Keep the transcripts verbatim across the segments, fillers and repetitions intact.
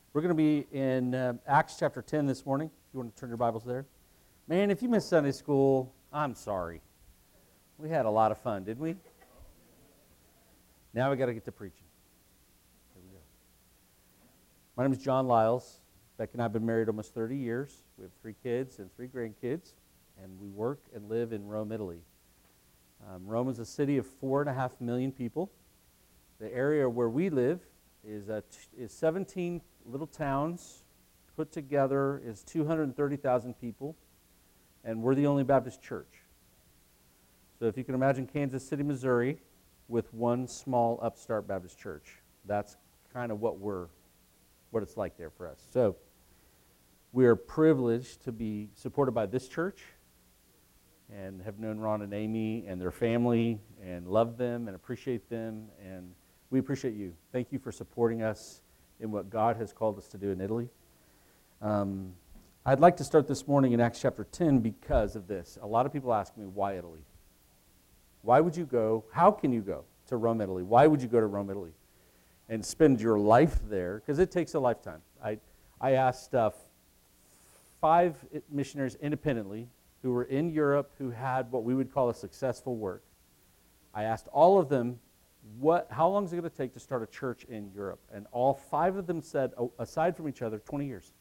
We're going to be in uh, Acts chapter ten this morning, if you want to turn your Bibles there. Man, if you missed Sunday school, I'm sorry. We had a lot of fun, didn't we? Now we got to get to preaching. Here we go. My name is John Lyles. Beck and I have been married almost thirty years. We have three kids and three grandkids, and we work and live in Rome, Italy. Um, Rome is a city of four and a half million people. The area where we live is, uh, t- is seventeen little towns put together is two hundred thirty thousand people, and we're the only Baptist church. So if you can imagine Kansas City, Missouri, with one small upstart Baptist church, that's kind of what we're, what it's like there for us. So we are privileged to be supported by this church, and have known Ron and Amy and their family, and love them and appreciate them, and we appreciate you. Thank you for supporting us in what God has called us to do in Italy. Um, I'd like to start this morning in Acts chapter ten because of this. A lot of people ask me, why Italy? Why would you go, how can you go to Rome, Italy? Why would you go to Rome, Italy and spend your life there? Because it takes a lifetime. I, I asked uh, five missionaries independently who were in Europe who had what we would call a successful work. I asked all of them, what, how long is it going to take to start a church in Europe? And all five of them said, oh, aside from each other, twenty years.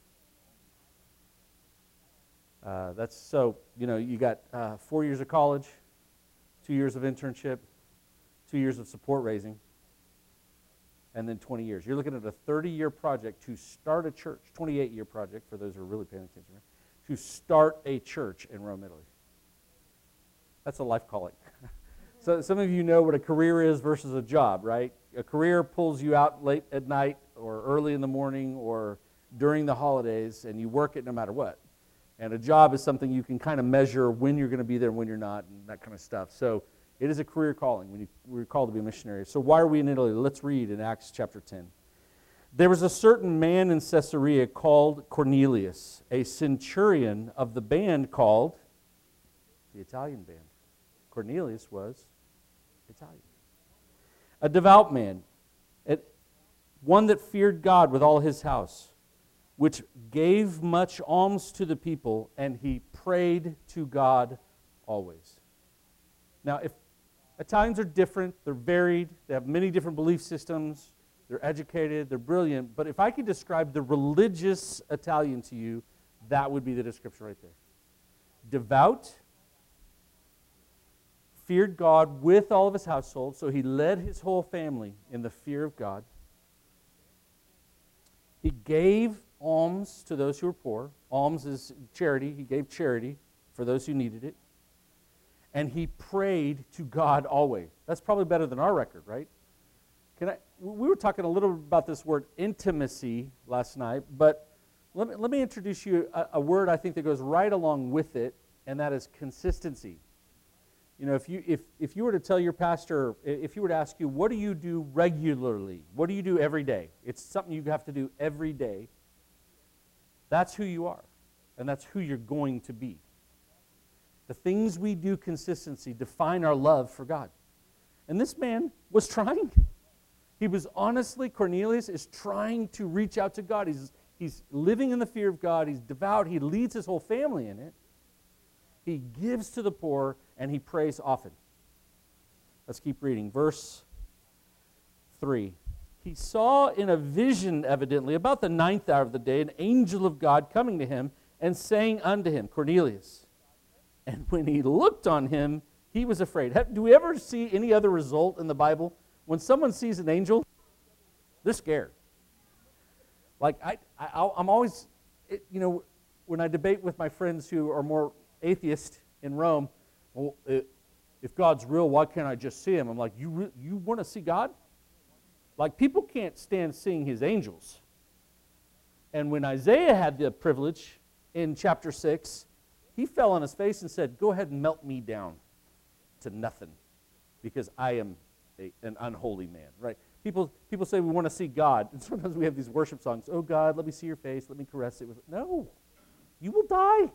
Uh, that's so, you know, you got uh, four years of college, two years of internship, two years of support raising, and then twenty years. You're looking at a thirty-year project to start a church, twenty-eight-year project for those who are really paying attention, right? To start a church in Rome, Italy. That's a life calling. So some of you know what a career is versus a job, right? A career pulls you out late at night or early in the morning or during the holidays, and you work it no matter what. And a job is something you can kind of measure when you're going to be there and when you're not, and that kind of stuff. So it is a career calling when you, we're called to be a missionary. So why are we in Italy? Let's read in Acts chapter ten. There was a certain man in Caesarea called Cornelius, a centurion of the band called the Italian band. Cornelius was Italian. A devout man, one that feared God with all his house, which gave much alms to the people, and he prayed to God always. Now, if Italians are different, they're varied, they have many different belief systems, they're educated, they're brilliant, but if I could describe the religious Italian to you, that would be the description right there. Devout, feared God with all of his household, so he led his whole family in the fear of God. He gave alms to those who were poor. Alms is charity. He gave charity for those who needed it. And he prayed to God always. That's probably better than our record, right? Can I? We were talking a little bit about this word intimacy last night, but let me, let me introduce you a, a word I think that goes right along with it, and that is consistency. You know, if you if if you were to tell your pastor, if you were to ask you, what do you do regularly? What do you do every day? It's something you have to do every day. That's who you are, and that's who you're going to be. The things we do consistency define our love for God. And this man was trying. He was honestly, Cornelius is trying to reach out to God. He's, he's living in the fear of God. He's devout. He leads his whole family in it. He gives to the poor, and he prays often. Let's keep reading. Verse three. He saw in a vision, evidently, about the ninth hour of the day, an angel of God coming to him and saying unto him, Cornelius. And when he looked on him, he was afraid. Have, do we ever see any other result in the Bible? When someone sees an angel, they're scared. Like, I, I, I'm always, it, you know, when I debate with my friends who are more atheist in Rome, well, it, if God's real, why can't I just see him? I'm like, you, re- you want to see God? Like, people can't stand seeing his angels. And when Isaiah had the privilege in chapter six, he fell on his face and said, go ahead and melt me down to nothing because I am a, an unholy man, right? People, people say we want to see God, and sometimes we have these worship songs, oh God, let me see your face, let me caress it. With No, you will die.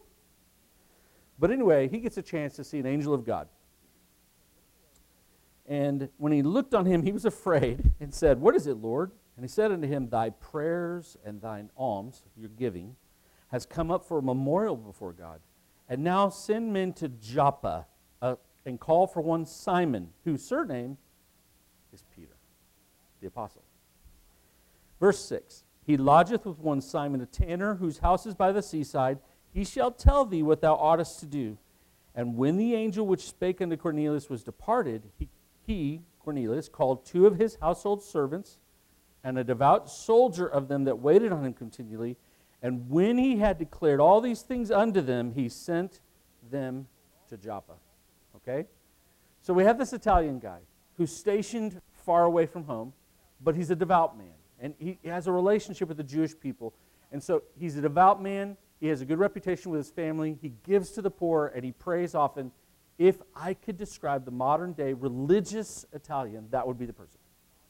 But anyway, he gets a chance to see an angel of God. And when he looked on him, he was afraid and said, what is it, Lord? And he said unto him, Thy prayers and thine alms, your giving, has come up for a memorial before God. And now send men to Joppa uh, and call for one Simon, whose surname is Peter, the apostle. Verse six, He lodgeth with one Simon a tanner, whose house is by the seaside. He shall tell thee what thou oughtest to do. And when the angel which spake unto Cornelius was departed, he, he, Cornelius, called two of his household servants, and a devout soldier of them that waited on him continually. And when he had declared all these things unto them, he sent them to Joppa. Okay? So we have this Italian guy who's stationed far away from home, but he's a devout man. And he has a relationship with the Jewish people. And so he's a devout man. He has a good reputation with his family. He gives to the poor, and he prays often. If I could describe the modern-day religious Italian, that would be the person.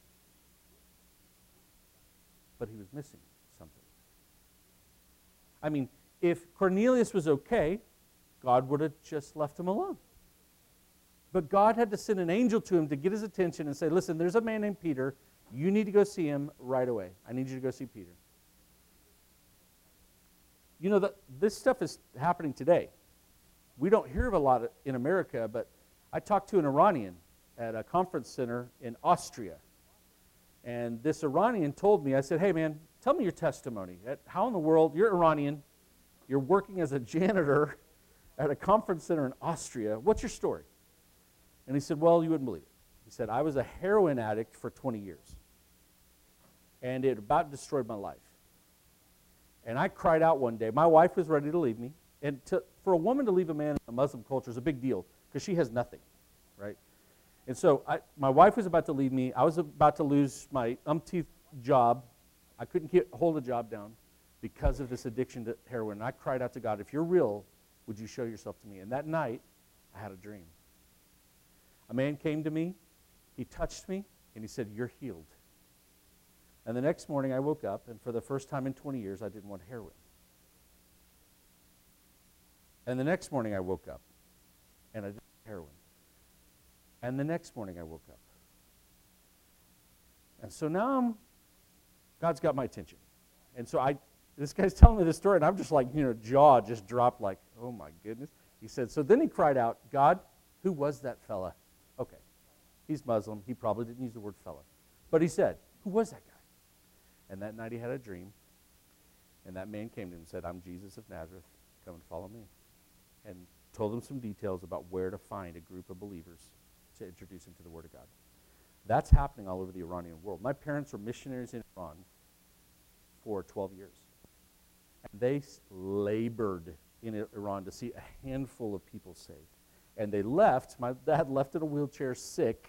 But he was missing something. I mean, if Cornelius was okay, God would have just left him alone. But God had to send an angel to him to get his attention and say, listen, there's a man named Peter. You need to go see him right away. I need you to go see Peter. You know, that this stuff is happening today. We don't hear of a lot in America, but I talked to an Iranian at a conference center in Austria. And this Iranian told me, I said, hey man, tell me your testimony. How in the world, you're Iranian, you're working as a janitor at a conference center in Austria. What's your story? And he said, well, you wouldn't believe it. He said, I was a heroin addict for twenty years. And it about destroyed my life. And I cried out one day. My wife was ready to leave me. And to, for a woman to leave a man in a Muslim culture is a big deal because she has nothing, right? And so I, my wife was about to leave me. I was about to lose my umpteenth job. I couldn't get, hold a job down because of this addiction to heroin. And I cried out to God, if you're real, would you show yourself to me? And that night, I had a dream. A man came to me, he touched me, and he said, you're healed. And the next morning I woke up, and for the first time in twenty years, I didn't want heroin. And the next morning I woke up, and I didn't want heroin. And the next morning I woke up. And so now I'm, God's got my attention. And so I, this guy's telling me this story, and I'm just like, you know, jaw just dropped like, oh my goodness. He said, so then he cried out, God, who was that fella? Okay, he's Muslim. He probably didn't use the word fella. But he said, who was that guy? And that night he had a dream, and that man came to him and said, I'm Jesus of Nazareth. Come and follow me. And told him some details about where to find a group of believers to introduce him to the Word of God. That's happening all over the Iranian world. My parents were missionaries in Iran for twelve years. And they labored in Iran to see a handful of people saved. And they left, my dad left in a wheelchair sick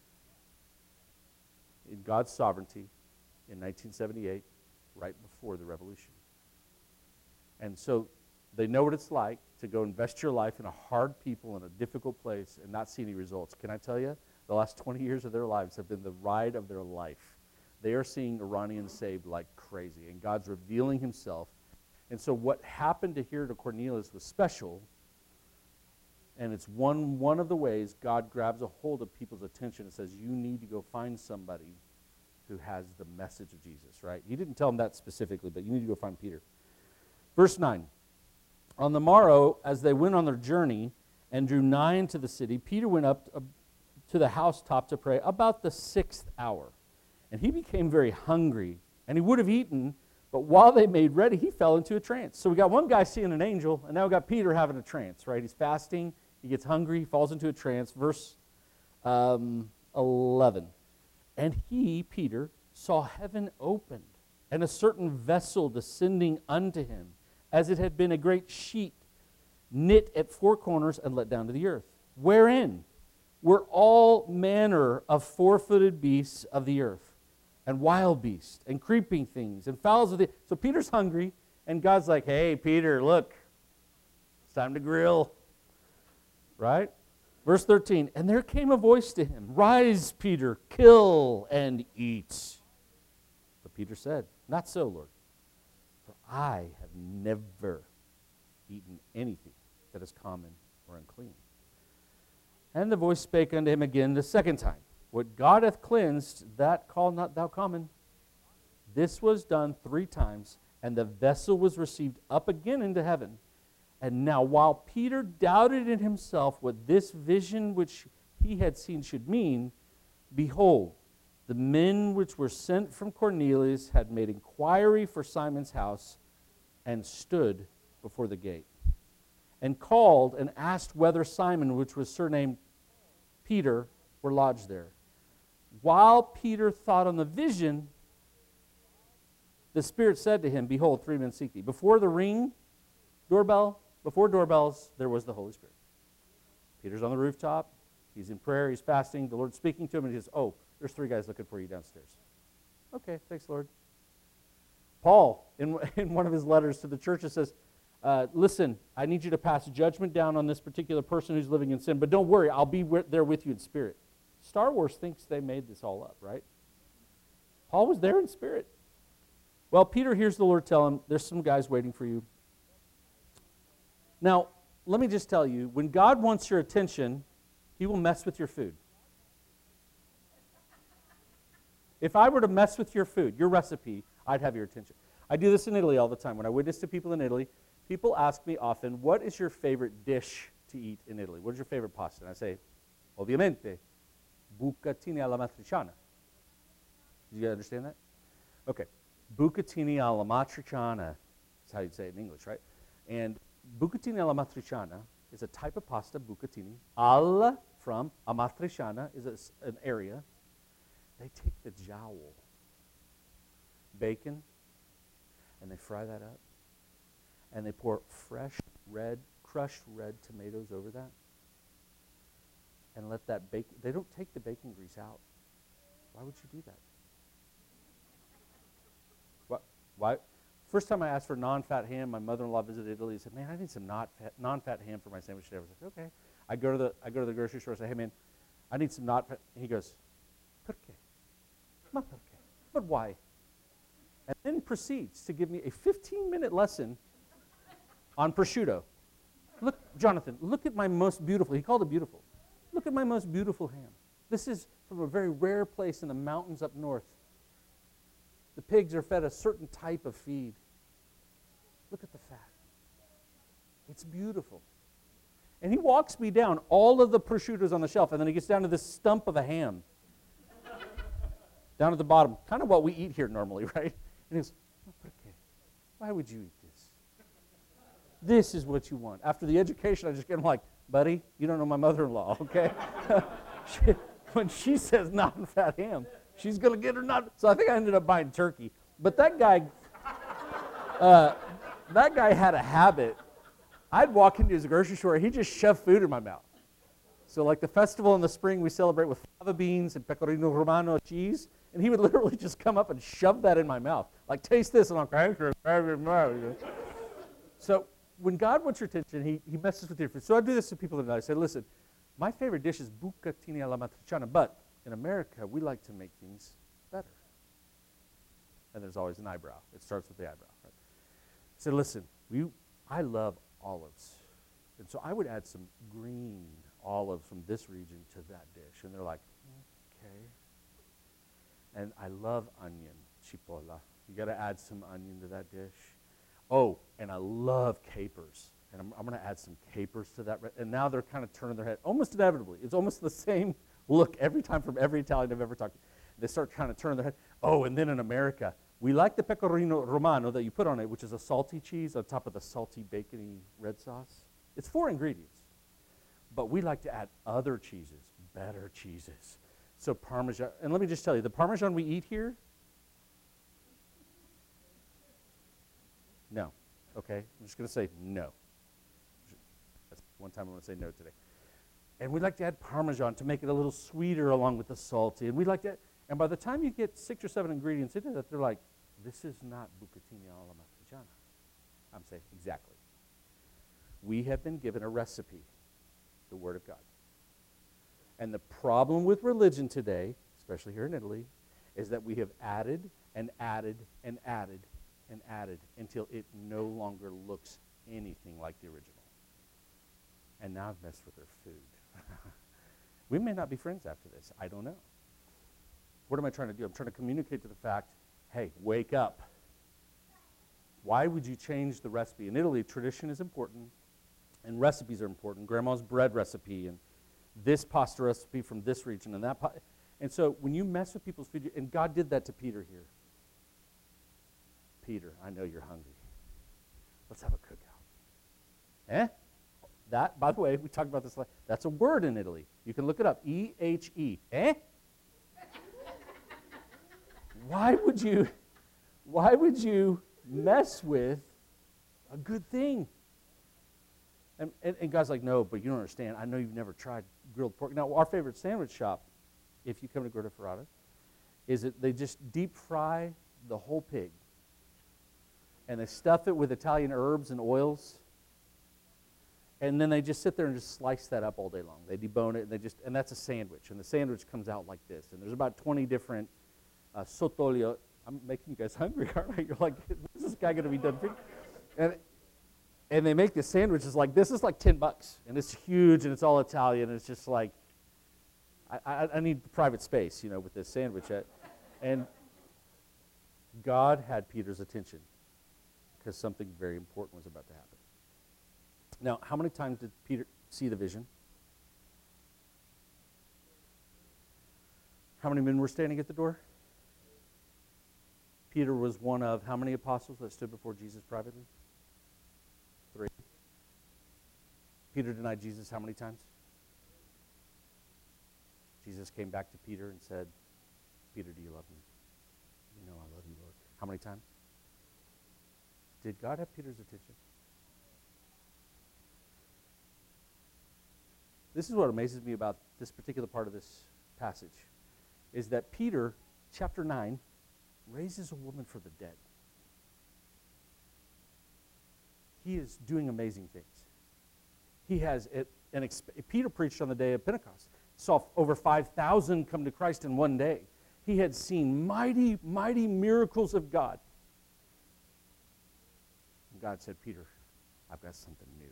in God's sovereignty in nineteen seventy-eight, right before the revolution. And so they know what it's like to go invest your life in a hard people in a difficult place and not see any results. Can I tell you, the last twenty years of their lives have been the ride of their life. They are seeing Iranians saved like crazy, and God's revealing himself. And so what happened to here to Cornelius was special, and it's one, one of the ways God grabs a hold of people's attention and says, you need to go find somebody who has the message of Jesus, right? He didn't tell them that specifically, but you need to go find Peter. Verse nine, on the morrow, as they went on their journey and drew nigh into the city, Peter went up to the housetop to pray about the sixth hour. And he became very hungry, and he would have eaten, but while they made ready, he fell into a trance. So we got one guy seeing an angel, and now we got Peter having a trance, right? He's fasting, he gets hungry, he falls into a trance. Verse um, eleven. And he, Peter, saw heaven opened, and a certain vessel descending unto him, as it had been a great sheet knit at four corners and let down to the earth, wherein were all manner of four-footed beasts of the earth, and wild beasts, and creeping things, and fowls of the... So Peter's hungry, and God's like, hey, Peter, look, it's time to grill, right? Verse thirteen, and there came a voice to him, rise, Peter, kill and eat. But Peter said, not so, Lord, for I have never eaten anything that is common or unclean. And the voice spake unto him again the second time, what God hath cleansed, that call not thou common. this was done three times, and the vessel was received up again into heaven. And now, while Peter doubted in himself what this vision which he had seen should mean, behold, the men which were sent from Cornelius had made inquiry for Simon's house and stood before the gate, and called and asked whether Simon, which was surnamed Peter, were lodged there. While Peter thought on the vision, the Spirit said to him, behold, three men seek thee. Before the ring, doorbell, before doorbells, there was the Holy Spirit. Peter's on the rooftop. He's in prayer. He's fasting. The Lord's speaking to him, and he says, oh, there's three guys looking for you downstairs. Okay, thanks, Lord. Paul, in, in one of his letters to the churches, says, uh, listen, I need you to pass judgment down on this particular person who's living in sin, but don't worry, I'll be there with you in spirit. Star Wars thinks they made this all up, right? Paul was there in spirit. Well, Peter hears the Lord tell him, there's some guys waiting for you. Now, let me just tell you, when God wants your attention, he will mess with your food. If I were to mess with your food, your recipe, I'd have your attention. I do this in Italy all the time. When I witness to people in Italy, people ask me often, what is your favorite dish to eat in Italy? What is your favorite pasta? And I say, ovviamente, bucatini alla matriciana. Do you understand that? Okay. Bucatini alla matriciana. That's how you'd say it in English, right? And bucatini alla matriciana is a type of pasta, bucatini. Alla, from, amatriciana is a, an area. They take the jowl, bacon, and they fry that up. And they pour fresh, red, crushed red tomatoes over that. And let that bacon, they don't take the bacon grease out. Why would you do that? What? Why? First time I asked for non-fat ham, my mother-in-law visited Italy and said, man, I need some non-fat, non-fat ham for my sandwich today. I was like, okay. I go to the, I go to the grocery store and say, hey, man, I need some not-fat. He goes, perché? Ma perché? But why? And then proceeds to give me a fifteen-minute lesson on prosciutto. Look, Jonathan, look at my most beautiful, he called it beautiful. Look at my most beautiful ham. This is from a very rare place in the mountains up north. The pigs are fed a certain type of feed. Look at the fat. It's beautiful. And he walks me down all of the prosciuttos on the shelf, and then he gets down to this stump of a ham. Down at the bottom, kind of what we eat here normally, right? And he goes, oh, perché? Why would you eat this? This is what you want. After the education, I just get him like, buddy, you don't know my mother-in-law, okay? she, when she says non-fat ham, she's going to get her not. So I think I ended up buying turkey. But that guy, uh, that guy had a habit. I'd walk into his grocery store, and he'd just shove food in my mouth. So like the festival in the spring, we celebrate with fava beans and pecorino romano cheese. And he would literally just come up and shove that in my mouth. Like, taste this. And I'm like, so when God wants your attention, he, he messes with your food. So I do this to people tonight. I say, listen, my favorite dish is bucatini alla matriciana, but in America, we like to make things better. And there's always an eyebrow. It starts with the eyebrow. Right? I said, listen, we, I love olives. And so I would add some green olives from this region to that dish. And they're like, okay. And I love onion, cipolla. You got to add some onion to that dish. Oh, and I love capers. And I'm, I'm going to add some capers to that. And now they're kind of turning their head, almost inevitably. It's almost the same look every time from every Italian I've ever talked to. They start kind of turning their head. Oh, and then in America, we like the pecorino romano that you put on it, which is a salty cheese on top of the salty, bacony red sauce. It's four ingredients. But we like to add other cheeses, better cheeses. So Parmesan, and let me just tell you, the Parmesan we eat here, no, okay? I'm just going to say no. That's one time I'm going to say no today. And we like to add Parmesan to make it a little sweeter along with the salty. And we like to, and by the time you get six or seven ingredients into that, they're like, this is not bucatini alla matriciana. I'm saying, exactly. We have been given a recipe, the Word of God. And the problem with religion today, especially here in Italy, is that we have added and added and added and added until it no longer looks anything like the original. And now I've messed with their food. We may not be friends after this. I don't know. What am I trying to do? I'm trying to communicate to the fact hey, wake up. Why would you change the recipe? In Italy, tradition is important, and recipes are important. Grandma's bread recipe, and this pasta recipe from this region, and that. Pa- and so when you mess with people's food, and God did that to Peter here. Peter, I know you're hungry. Let's have a cookout. Eh? That, by the way, we talked about this. That's a word in Italy. You can look it up. E H E. Eh? Why would you, why would you mess with a good thing? And, and, and God's like, no, but you don't understand. I know you've never tried grilled pork. Now, our favorite sandwich shop, if you come to Gorda Ferrata, is that they just deep fry the whole pig. And they stuff it with Italian herbs and oils. And then they just sit there and just slice that up all day long. They debone it, and they just, and that's a sandwich. And the sandwich comes out like this. And there's about twenty different uh, sottolio. I'm making you guys hungry, aren't I? You're like, when's this guy going to be done? And, and they make this sandwich. It's like, this is like ten bucks. And it's huge, and it's all Italian. And it's just like, I, I, I need private space, you know, with this sandwich. And God had Peter's attention because something very important was about to happen. Now, how many times did Peter see the vision? How many men were standing at the door? Peter was one of how many apostles that stood before Jesus privately? Three. Peter denied Jesus how many times? Jesus came back to Peter and said, Peter, do you love me? You know I love you, Lord. How many times? Did God have Peter's attention? This is what amazes me about this particular part of this passage, is that Peter, chapter nine, raises a woman from the dead. He is doing amazing things. He has, it, an exp- Peter preached on the day of Pentecost, saw over five thousand come to Christ in one day. He had seen mighty, mighty miracles of God. And God said, Peter, I've got something new.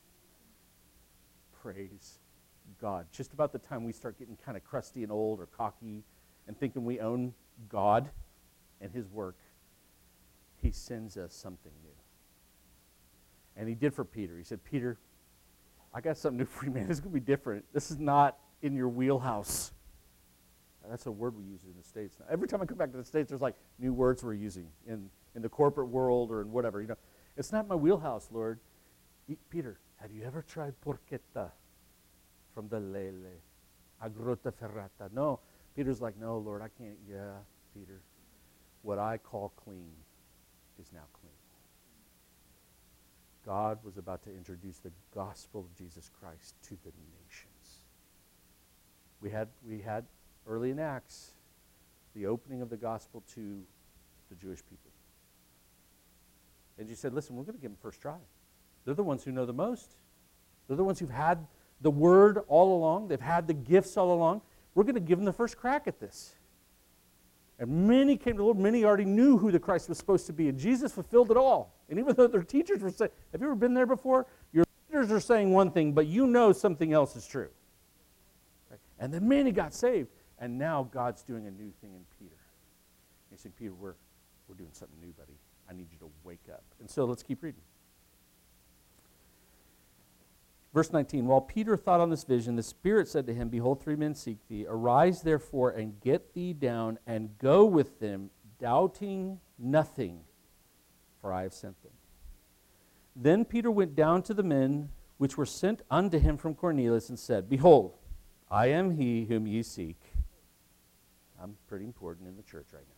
Praise God. Just about the time we start getting kind of crusty and old or cocky and thinking we own God and his work, he sends us something new. And he did for Peter. He said, Peter, I got something new for you, man. This is going to be different. This is not in your wheelhouse. That's a word we use in the States now. Every time I come back to the States, there's like new words we're using in, in the corporate world or in whatever. You know, it's not my wheelhouse, Lord. E- Peter, have you ever tried porchetta from the Lele, Agrota Ferrata? No. Peter's like, no, Lord, I can't. Yeah, Peter, what I call clean is now clean. God was about to introduce the gospel of Jesus Christ to the nations. We had, we had early in Acts the opening of the gospel to the Jewish people. And you said, listen, we're going to give them first try. They're the ones who know the most. They're the ones who've had the word all along. They've had the gifts all along. We're going to give them the first crack at this. And many came to the Lord. Many already knew who the Christ was supposed to be. And Jesus fulfilled it all. And even though their teachers were saying, have you ever been there before? Your leaders are saying one thing, but you know something else is true. Right? And then many got saved. And now God's doing a new thing in Peter. He's saying, Peter, we're, we're doing something new, buddy. I need you to wake up. And so let's keep reading. Verse nineteen, while Peter thought on this vision, the Spirit said to him, behold, three men seek thee. Arise, therefore, and get thee down, and go with them, doubting nothing, for I have sent them. Then Peter went down to the men which were sent unto him from Cornelius, and said, behold, I am he whom ye seek. I'm pretty important in the church right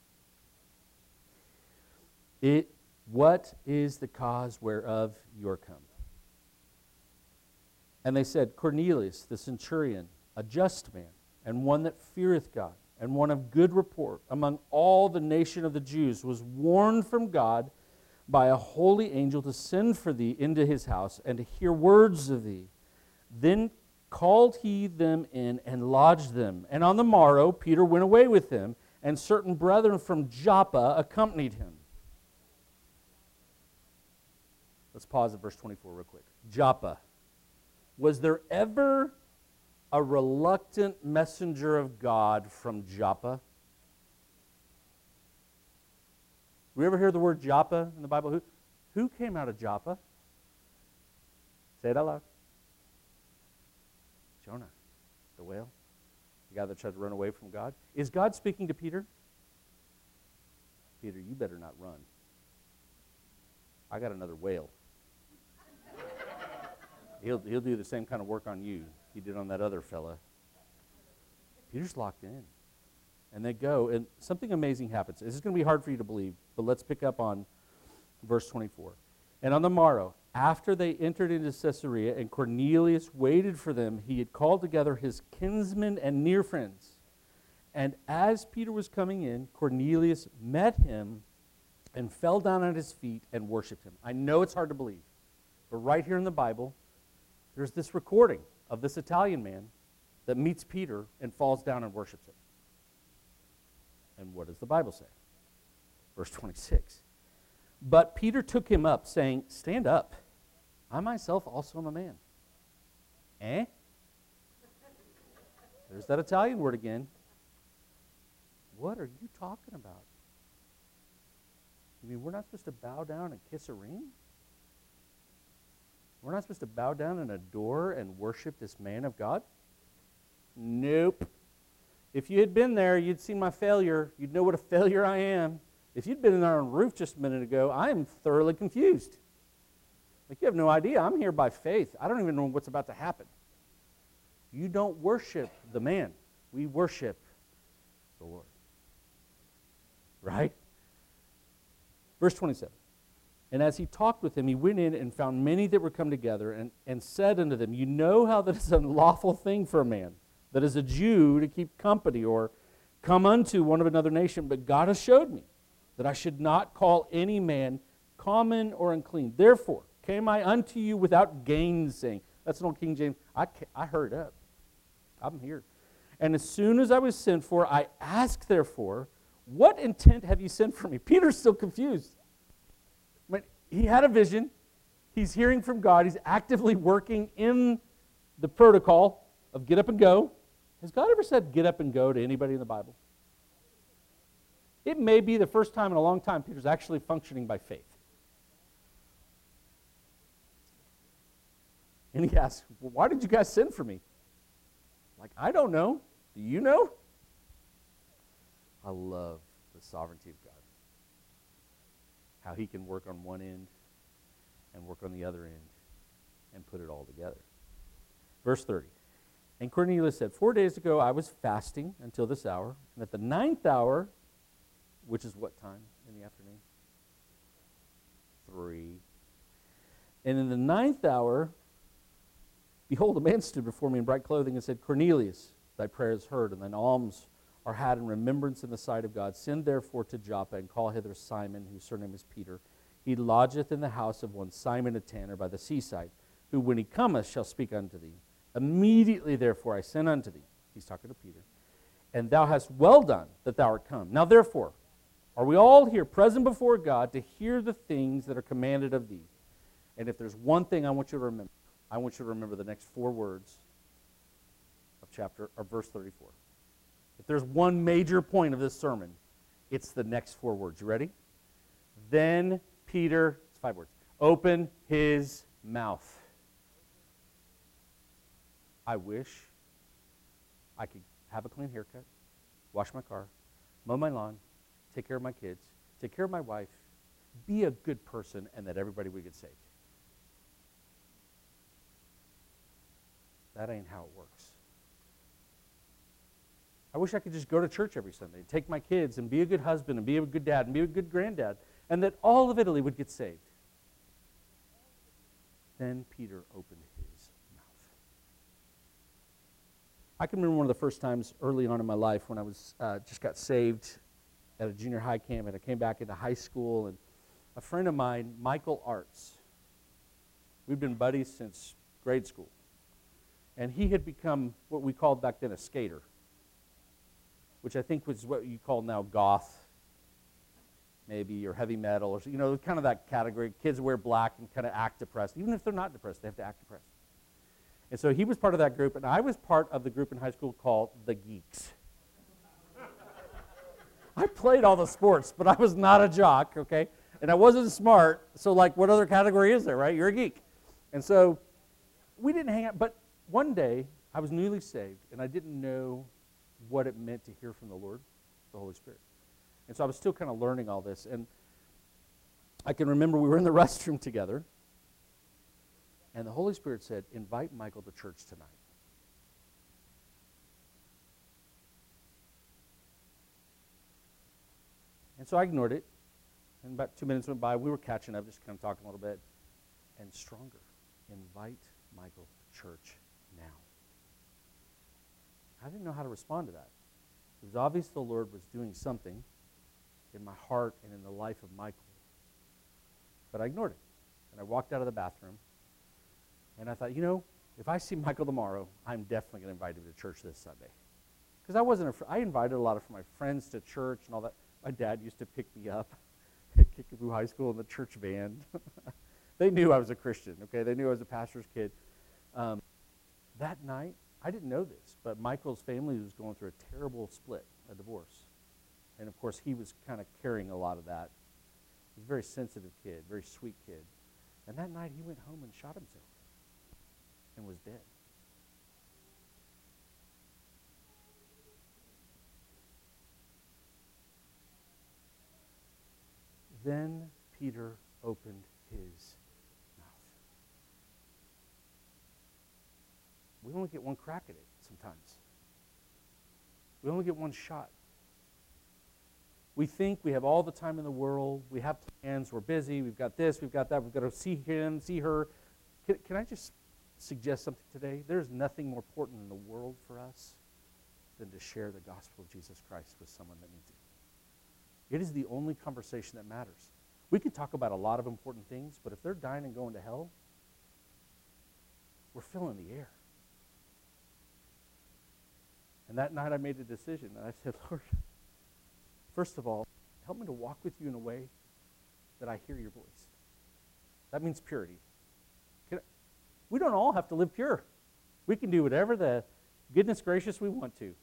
now. It, what is the cause whereof you're come? And they said, Cornelius, the centurion, a just man, and one that feareth God, and one of good report among all the nation of the Jews, was warned from God by a holy angel to send for thee into his house, and to hear words of thee. Then called he them in, and lodged them. And on the morrow Peter went away with them, and certain brethren from Joppa accompanied him. Let's pause at verse twenty-four real quick. Joppa. Was there ever a reluctant messenger of God from Joppa? We ever hear the word Joppa in the Bible? Who, who came out of Joppa? Say it out loud. Jonah, the whale, the guy that tried to run away from God. Is God speaking to Peter? Peter, you better not run. I got another whale. he'll, he'll do the same kind of work on you he did on that other fella. Peter's locked in. And they go, and something amazing happens. This is going to be hard for you to believe, but let's pick up on verse twenty-four. And on the morrow, after they entered into Caesarea, and Cornelius waited for them, he had called together his kinsmen and near friends. And as Peter was coming in, Cornelius met him and fell down at his feet and worshipped him. I know it's hard to believe, but right here in the Bible, there's this recording of this Italian man that meets Peter and falls down and worships him. And what does the Bible say? Verse twenty-six. But Peter took him up, saying, stand up. I myself also am a man. Eh? There's that Italian word again. What are you talking about? You mean we're not supposed to bow down and kiss a ring? We're not supposed to bow down and adore and worship this man of God? Nope. If you had been there, you'd seen my failure. You'd know what a failure I am. If you'd been in there on the roof just a minute ago, I am thoroughly confused. Like, you have no idea. I'm here by faith. I don't even know what's about to happen. You don't worship the man. We worship the Lord. Right? Verse twenty-seven. And as he talked with him, he went in and found many that were come together, and, and said unto them, you know how that is an unlawful thing for a man, that is a Jew, to keep company or come unto one of another nation, but God has showed me that I should not call any man common or unclean. Therefore came I unto you without gainsaying. That's an old King James. I, I hurried up. I'm here. And as soon as I was sent for, I asked, therefore, what intent have you sent for me? Peter's still confused. I mean, he had a vision. He's hearing from God. He's actively working in the protocol of get up and go. Has God ever said get up and go to anybody in the Bible? It may be the first time in a long time Peter's actually functioning by faith. And he asks, well, why did you guys send for me? Like, I don't know. Do you know? I love the sovereignty of God. How he can work on one end and work on the other end and put it all together. Verse thirty. And Cornelius said, four days ago I was fasting until this hour, and at the ninth hour, which is what time in the afternoon? Three. And in the ninth hour, behold, a man stood before me in bright clothing and said, Cornelius, thy prayer is heard, and thine alms are had in remembrance in the sight of God. Send therefore to Joppa, and call hither Simon, whose surname is Peter. He lodgeth in the house of one Simon a tanner by the seaside, who when he cometh shall speak unto thee. Immediately therefore I sent unto thee. He's talking to Peter. And thou hast well done that thou art come. Now therefore, are we all here present before God to hear the things that are commanded of thee? And if there's one thing I want you to remember, I want you to remember the next four words of chapter or verse thirty-four. If there's one major point of this sermon, it's the next four words. You ready? Then Peter, it's five words, open his mouth. I wish I could have a clean haircut, wash my car, mow my lawn, take care of my kids, take care of my wife, be a good person, and that everybody would get saved. That ain't how it works. I wish I could just go to church every Sunday, take my kids, and be a good husband, and be a good dad, and be a good granddad, and that all of Italy would get saved. Then Peter opened his mouth. I can remember one of the first times early on in my life when I was uh, just got saved at a junior high camp, and I came back into high school, and a friend of mine, Michael Arts, we've been buddies since grade school, and he had become what we called back then a skater, which I think was what you call now goth, maybe, or heavy metal, or, you know, kind of that category. Kids wear black and kind of act depressed. Even if they're not depressed, they have to act depressed. And so he was part of that group, and I was part of the group in high school called the Geeks. I played all the sports, but I was not a jock, okay? And I wasn't smart, so like what other category is there, right? You're a geek. And so we didn't hang out, but one day I was newly saved, and I didn't know what it meant to hear from the Lord, the Holy Spirit. And so I was still kind of learning all this. And I can remember we were in the restroom together, and the Holy Spirit said, invite Michael to church tonight. And so I ignored it. And about two minutes went by. We were catching up, just kind of talking a little bit. And stronger, invite Michael to church now. I didn't know how to respond to that. It was obvious the Lord was doing something in my heart and in the life of Michael. But I ignored it. And I walked out of the bathroom. And I thought, you know, if I see Michael tomorrow, I'm definitely going to invite him to church this Sunday. Because I wasn't, a fr- I invited a lot of my friends to church and all that. My dad used to pick me up at Kickapoo High School in the church van. They knew I was a Christian, okay? They knew I was a pastor's kid. Um, that night, I didn't know this, but Michael's family was going through a terrible split, a divorce. And, of course, he was kind of carrying a lot of that. He was a very sensitive kid, very sweet kid. And that night, he went home and shot himself and was dead. Then Peter opened his mouth. We only get one crack at it sometimes. We only get one shot. We think we have all the time in the world. We have plans. We're busy. We've got this. We've got that. We've got to see him, see her. Can, can I just suggest something today? There's nothing more important in the world for us than to share the gospel of Jesus Christ with someone that needs it. It is the only conversation that matters. We could talk about a lot of important things, but if they're dying and going to hell, we're filling the air. And that night I made a decision, and I said, Lord, first of all, help me to walk with you in a way that I hear your voice. That means purity. Can I, we don't all have to live pure. We can do whatever the goodness gracious we want to.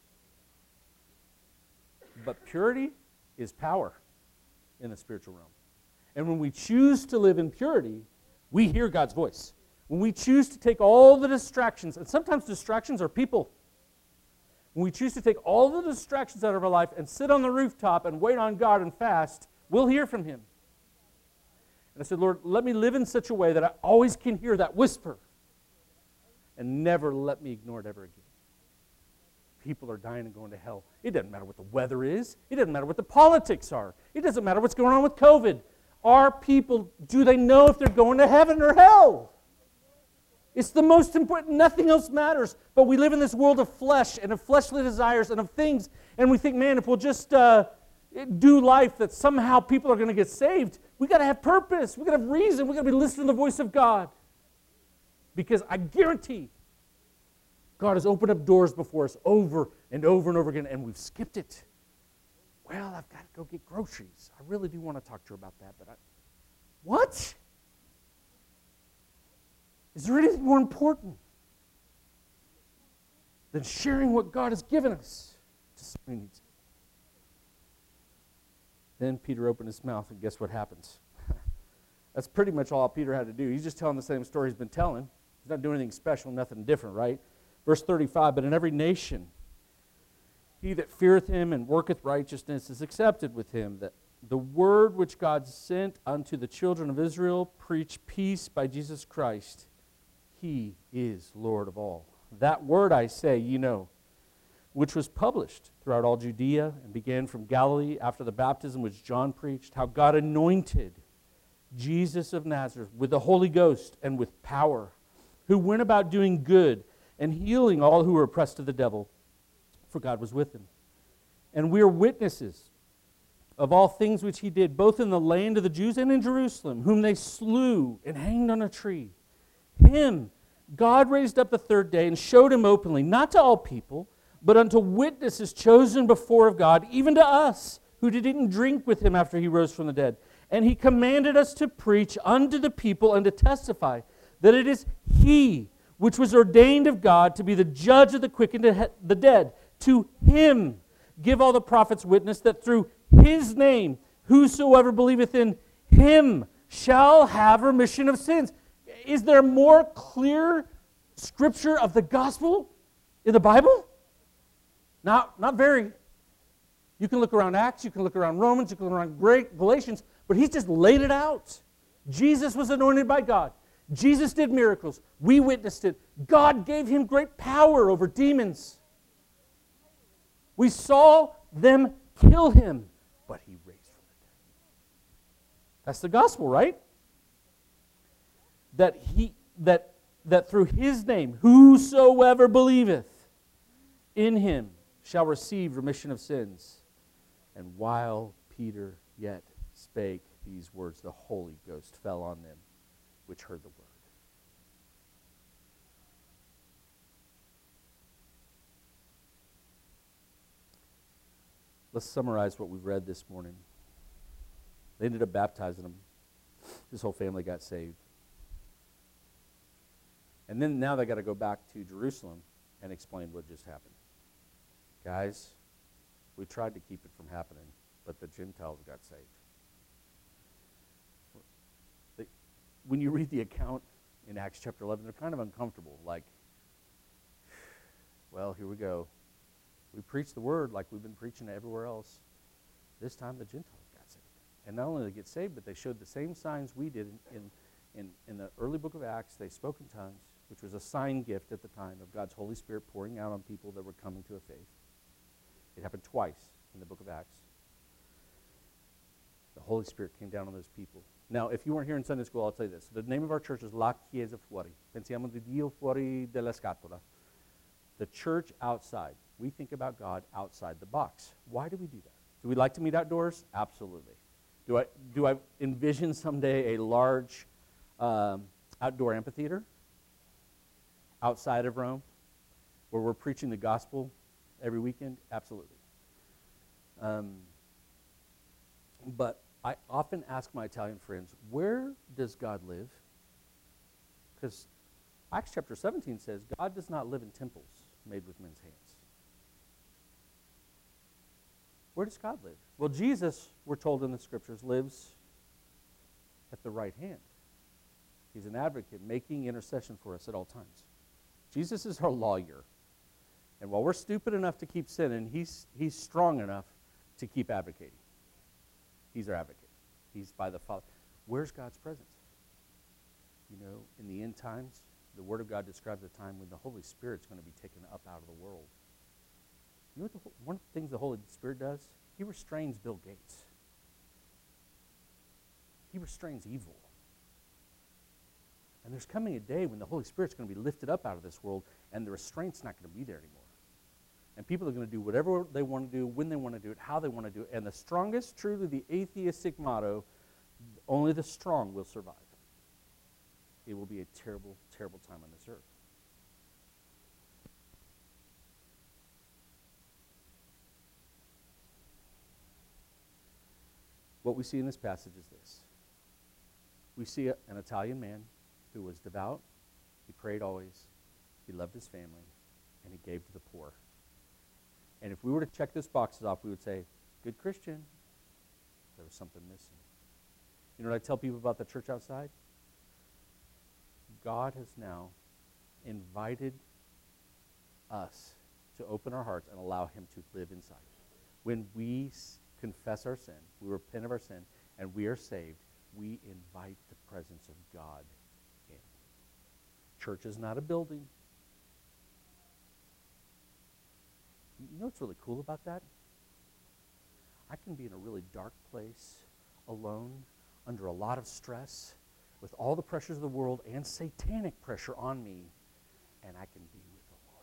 But purity is power in the spiritual realm. And when we choose to live in purity, we hear God's voice. When we choose to take all the distractions, and sometimes distractions are people. When we choose to take all the distractions out of our life and sit on the rooftop and wait on God and fast, we'll hear from Him. And I said, Lord, let me live in such a way that I always can hear that whisper and never let me ignore it ever again. People are dying and going to hell. It doesn't matter what the weather is. It doesn't matter what the politics are. It doesn't matter what's going on with COVID. Are people, do they know if they're going to heaven or hell? It's the most important. Nothing else matters. But we live in this world of flesh and of fleshly desires and of things, and we think, man, if we'll just uh, do life, that somehow people are going to get saved. We got to have purpose. We got to have reason. We got to be listening to the voice of God. Because I guarantee God has opened up doors before us over and over and over again, and we've skipped it. Well, I've got to go get groceries. I really do want to talk to her about that, but I... What? Is there anything more important than sharing what God has given us to someone who needs it? Then Peter opened his mouth, and guess what happens? That's pretty much all Peter had to do. He's just telling the same story he's been telling. He's not doing anything special, nothing different, right? Verse thirty-five, but in every nation, he that feareth him and worketh righteousness is accepted with him, that the word which God sent unto the children of Israel preach peace by Jesus Christ. He is Lord of all. That word, I say, ye know, which was published throughout all Judea and began from Galilee after the baptism which John preached, how God anointed Jesus of Nazareth with the Holy Ghost and with power, who went about doing good and healing all who were oppressed of the devil, for God was with him. And we are witnesses of all things which he did, both in the land of the Jews and in Jerusalem, whom they slew and hanged on a tree. Him God raised up the third day and showed him openly, not to all people, but unto witnesses chosen before of God, even to us, who did eat and drink with him after he rose from the dead. And he commanded us to preach unto the people and to testify that it is he which was ordained of God to be the judge of the quick and the dead. To him give all the prophets witness that through his name, whosoever believeth in him shall have remission of sins. Is there more clear scripture of the gospel in the Bible? Not, not very. You can look around Acts, you can look around Romans, you can look around Galatians, but he's just laid it out. Jesus was anointed by God. Jesus did miracles. We witnessed it. God gave him great power over demons. We saw them kill him, but he raised from the dead. That's the gospel, right? That he that that through his name, whosoever believeth in him shall receive remission of sins. And while Peter yet spake these words, the Holy Ghost fell on them which heard the word. Let's summarize what we've read this morning. They ended up baptizing him. His whole family got saved. And then now they got to go back to Jerusalem and explain what just happened. Guys, we tried to keep it from happening, but the Gentiles got saved. They, when you read the account in Acts chapter eleven, they're kind of uncomfortable. Like, well, here we go. We preach the word like we've been preaching everywhere else. This time the Gentiles got saved. And not only did they get saved, but they showed the same signs we did in, in, in, in the early book of Acts. They spoke in tongues, which was a sign gift at the time of God's Holy Spirit pouring out on people that were coming to a faith. It happened twice in the book of Acts. The Holy Spirit came down on those people. Now, if you weren't here in Sunday school, I'll tell you this. The name of our church is La Chiesa Fuori. Pensiamo di Dio fuori della scatola. The church outside. We think about God outside the box. Why do we do that? Do we like to meet outdoors? Absolutely. Do I, do I envision someday a large um, outdoor amphitheater outside of Rome where we're preaching the gospel every weekend? Absolutely. Um, but I often ask my Italian friends, where does God live? Because Acts chapter seventeen says God does not live in temples made with men's hands. Where does God live? Well, Jesus, we're told in the scriptures, lives at the right hand. He's an advocate making intercession for us at all times. Jesus is our lawyer. And while we're stupid enough to keep sinning, he's, he's strong enough to keep advocating. He's our advocate. He's by the Father. Where's God's presence? You know, in the end times, the Word of God describes a time when the Holy Spirit's going to be taken up out of the world. You know what the, one of the things the Holy Spirit does? He restrains Bill Gates. He restrains evil. And there's coming a day when the Holy Spirit's going to be lifted up out of this world, and the restraint's not going to be there anymore. And people are going to do whatever they want to do, when they want to do it, how they want to do it. And the strongest, truly the atheistic motto, only the strong will survive. It will be a terrible, terrible time on this earth. What we see in this passage is this. We see a, an Italian man who was devout, he prayed always, he loved his family, and he gave to the poor. And if we were to check this boxes off, we would say, good Christian. There was something missing. You know what I tell people about the church outside? God has now invited us to open our hearts and allow him to live inside. When we confess our sin, we repent of our sin, and we are saved, we invite the presence of God in. Church is not a building. You know what's really cool about that? I can be in a really dark place, alone, under a lot of stress, with all the pressures of the world and satanic pressure on me, and I can be with the Lord.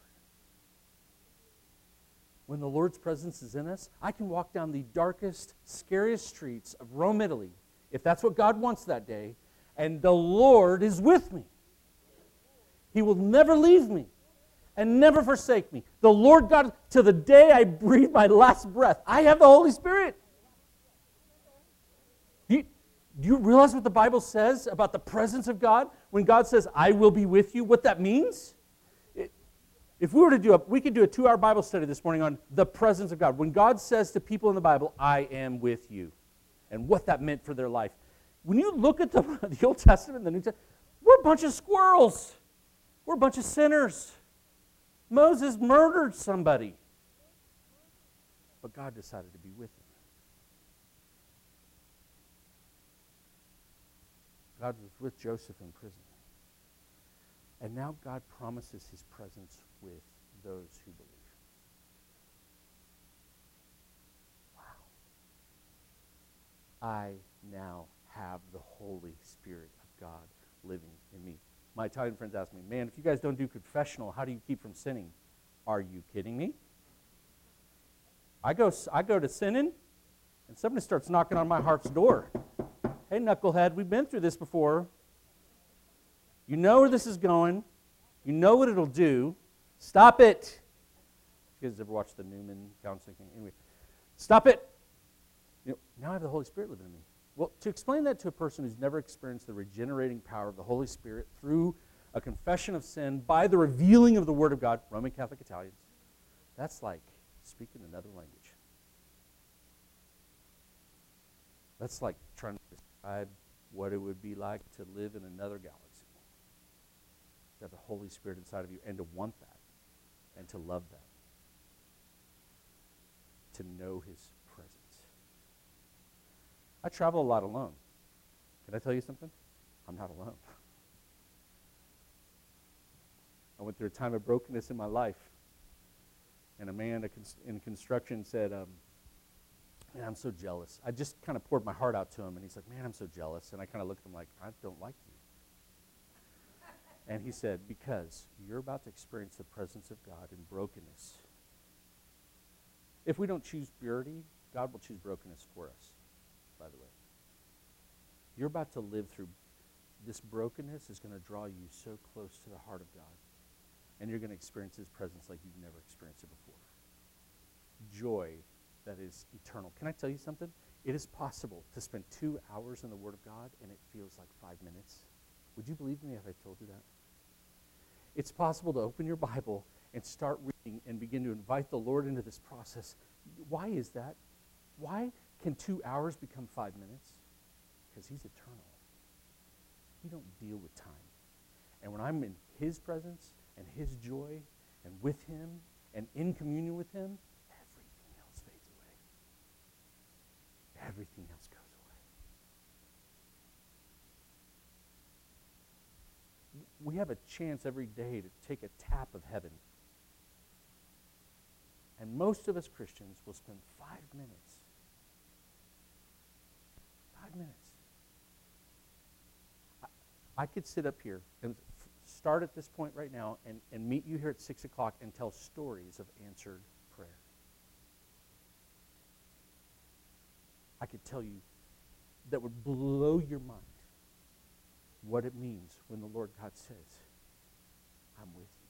When the Lord's presence is in us, I can walk down the darkest, scariest streets of Rome, Italy, if that's what God wants that day, and the Lord is with me. He will never leave me and never forsake me. The Lord God, to the day I breathe my last breath, I have the Holy Spirit. Do you, do you realize what the Bible says about the presence of God? When God says, I will be with you, what that means? It, If we were to do a, we could do a two-hour Bible study this morning on the presence of God. When God says to people in the Bible, I am with you, and what that meant for their life. When you look at the, the Old Testament and the New Testament, we're a bunch of squirrels. We're a bunch of sinners. Moses murdered somebody. But God decided to be with him. God was with Joseph in prison. And now God promises his presence with those who believe. Wow. I now have the Holy Spirit of God living in me. My Italian friends ask me, man, if you guys don't do confessional, how do you keep from sinning? Are you kidding me? I go, I go to sinning, and somebody starts knocking on my heart's door. Hey, knucklehead, we've been through this before. You know where this is going. You know what it'll do. Stop it. You guys ever watch the Newman counseling thing? Anyway, stop it. You know, now I have the Holy Spirit living in me. Well, to explain that to a person who's never experienced the regenerating power of the Holy Spirit through a confession of sin by the revealing of the Word of God, Roman Catholic Italians, that's like speaking another language. That's like trying to describe what it would be like to live in another galaxy. To have the Holy Spirit inside of you and to want that and to love that. To know his presence. I travel a lot alone. Can I tell you something? I'm not alone. I went through a time of brokenness in my life. And a man in construction said, um, man, I'm so jealous. I just kind of poured my heart out to him. And he's like, man, I'm so jealous. And I kind of looked at him like, I don't like you. And he said, because you're about to experience the presence of God in brokenness. If we don't choose purity, God will choose brokenness for us, by the way. You're about to live through this brokenness is going to draw you so close to the heart of God. And you're going to experience his presence like you've never experienced it before. Joy that is eternal. Can I tell you something? It is possible to spend two hours in the Word of God and it feels like five minutes. Would you believe me if I told you that? It's possible to open your Bible and start reading and begin to invite the Lord into this process. Why is that? Why can two hours become five minutes? Because he's eternal. He don't deal with time. And when I'm in his presence and his joy and with him and in communion with him, everything else fades away. Everything else goes away. We have a chance every day to take a tap of heaven. And most of us Christians will spend five minutes. Five minutes. I, I could sit up here and f- start at this point right now and, and meet you here at six o'clock and tell stories of answered prayer. I could tell you that would blow your mind what it means when the Lord God says, I'm with you.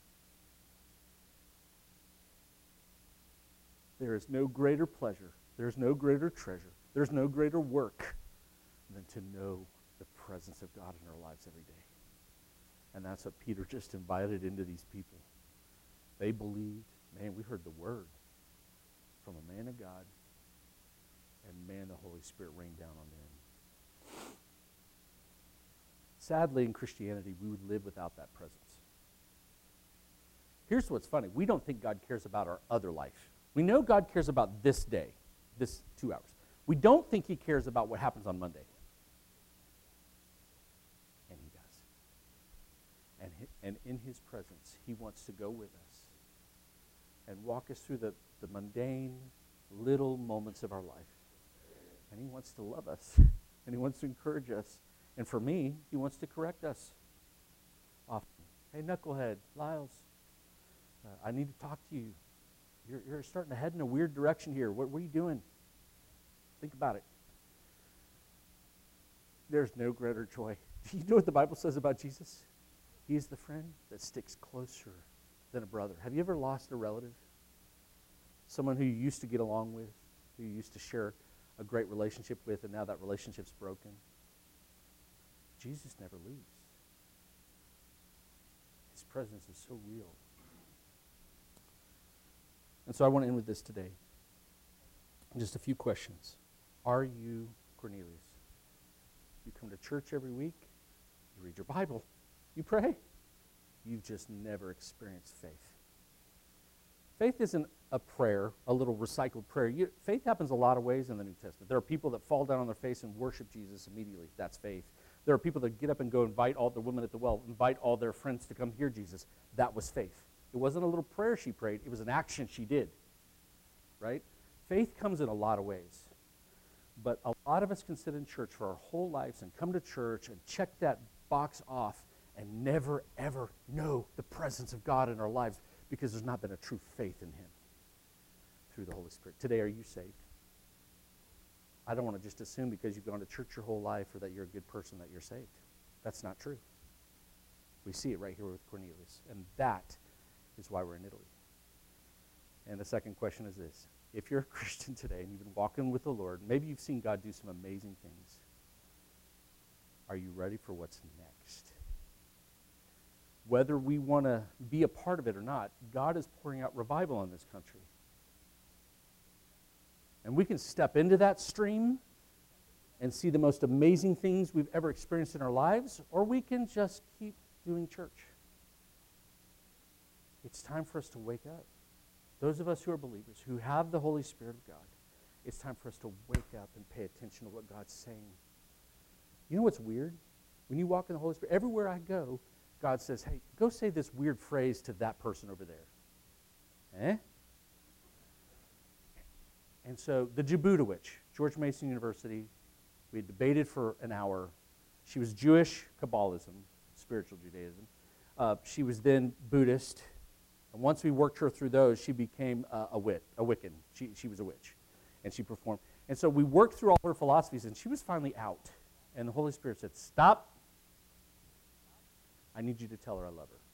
There is no greater pleasure, there's no greater treasure, there's no greater work than to know the presence of God in our lives every day. And that's what Peter just invited into these people. They believed. Man, we heard the word from a man of God, and man, the Holy Spirit rained down on them. Sadly, in Christianity, we would live without that presence. Here's what's funny. We don't think God cares about our other life. We know God cares about this day, this two hours. We don't think he cares about what happens on Monday. And he does. And, he, and in his presence, he wants to go with us and walk us through the, the mundane, little moments of our life. And he wants to love us. And he wants to encourage us. And for me, he wants to correct us often. Hey, knucklehead, Lyles, uh, I need to talk to you. You're, you're starting to head in a weird direction here. What, what are you doing? Think about it. There's no greater joy. Do you know what the Bible says about Jesus? He is the friend that sticks closer than a brother. Have you ever lost a relative? Someone who you used to get along with, who you used to share a great relationship with, and now that relationship's broken? Jesus never leaves. His presence is so real. And so I want to end with this today. Just a few questions. Are you Cornelius? You come to church every week, you read your Bible, you pray. You've just never experienced faith. Faith isn't a prayer, a little recycled prayer. You, faith happens a lot of ways in the New Testament. There are people that fall down on their face and worship Jesus immediately. That's faith. There are people that get up and go invite all the women at the well, invite all their friends to come hear Jesus. That was faith. It wasn't a little prayer she prayed. It was an action she did, right? Faith comes in a lot of ways. But a lot of us can sit in church for our whole lives and come to church and check that box off and never, ever know the presence of God in our lives because there's not been a true faith in him through the Holy Spirit. Today, are you saved? I don't want to just assume because you've gone to church your whole life or that you're a good person that you're saved. That's not true. We see it right here with Cornelius, and that is why we're in Italy. And the second question is this. If you're a Christian today and you've been walking with the Lord, maybe you've seen God do some amazing things. Are you ready for what's next? Whether we want to be a part of it or not, God is pouring out revival in this country. And we can step into that stream and see the most amazing things we've ever experienced in our lives, or we can just keep doing church. It's time for us to wake up. Those of us who are believers, who have the Holy Spirit of God, it's time for us to wake up and pay attention to what God's saying. You know what's weird? When you walk in the Holy Spirit, everywhere I go, God says, hey, go say this weird phrase to that person over there. Eh? And so the Jabuda witch, George Mason University, we had debated for an hour. She was Jewish Kabbalism, spiritual Judaism. Uh, she was then Buddhist. And once we worked her through those, she became uh, a wit, a Wiccan. She, she was a witch. And she performed. And so we worked through all her philosophies, and she was finally out. And the Holy Spirit said, stop. I need you to tell her I love her.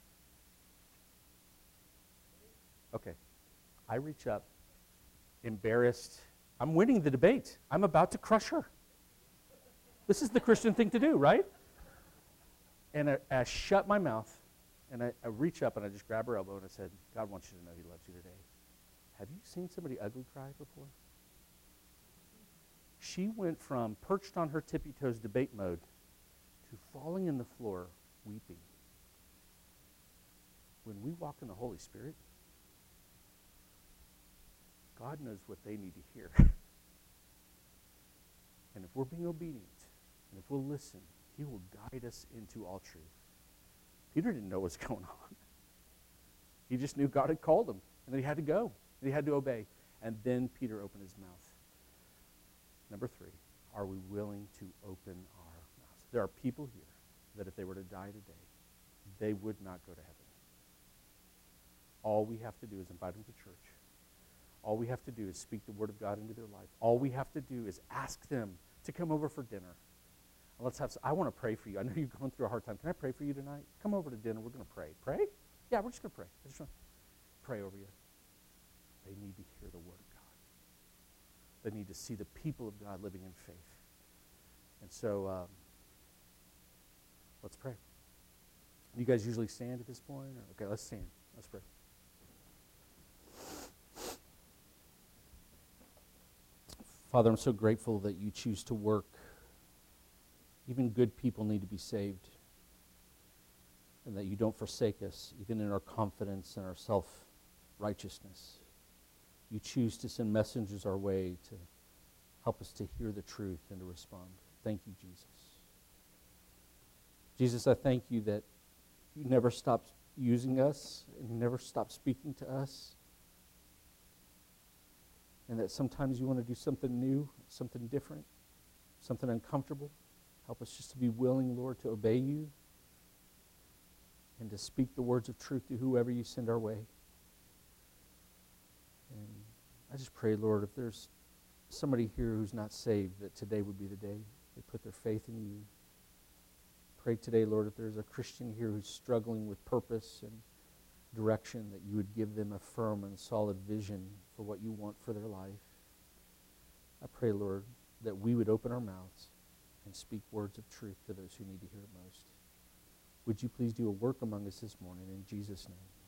Okay. I reach up, embarrassed. I'm winning the debate. I'm about to crush her. This is the Christian thing to do, right? And I, I shut my mouth, and I, I reach up, and I just grab her elbow, and I said, God wants you to know he loves you today. Have you seen somebody ugly cry before? She went from perched on her tippy toes debate mode to falling in the floor weeping. When we walk in the Holy Spirit, God knows what they need to hear. And if we're being obedient, and if we'll listen, he will guide us into all truth. Peter didn't know what was going on. He just knew God had called him, and that he had to go, and he had to obey. And then Peter opened his mouth. Number three, are we willing to open our mouths? There are people here that if they were to die today, they would not go to heaven. All we have to do is invite them to church. All we have to do is speak the word of God into their life. All we have to do is ask them to come over for dinner. Let's have. I want to pray for you. I know you're going through a hard time. Can I pray for you tonight? Come over to dinner. We're going to pray. Pray? Yeah, we're just going to pray. I just want to pray over you. They need to hear the word of God. They need to see the people of God living in faith. And so, um, let's pray. You guys usually stand at this point? Or? Okay, let's stand. Let's pray. Father, I'm so grateful that you choose to work. Even good people need to be saved. And that you don't forsake us, even in our confidence and our self-righteousness. You choose to send messengers our way to help us to hear the truth and to respond. Thank you, Jesus. Jesus, I thank you that you never stop using us and you never stop speaking to us. And that sometimes you want to do something new, something different, something uncomfortable. Help us just to be willing, Lord, to obey you and to speak the words of truth to whoever you send our way. And I just pray, Lord, if there's somebody here who's not saved, that today would be the day they put their faith in you. Pray today, Lord, if there's a Christian here who's struggling with purpose and direction, that you would give them a firm and solid vision for what you want for their life. I pray, Lord, that we would open our mouths and speak words of truth to those who need to hear it most. Would you please do a work among us this morning in Jesus' name?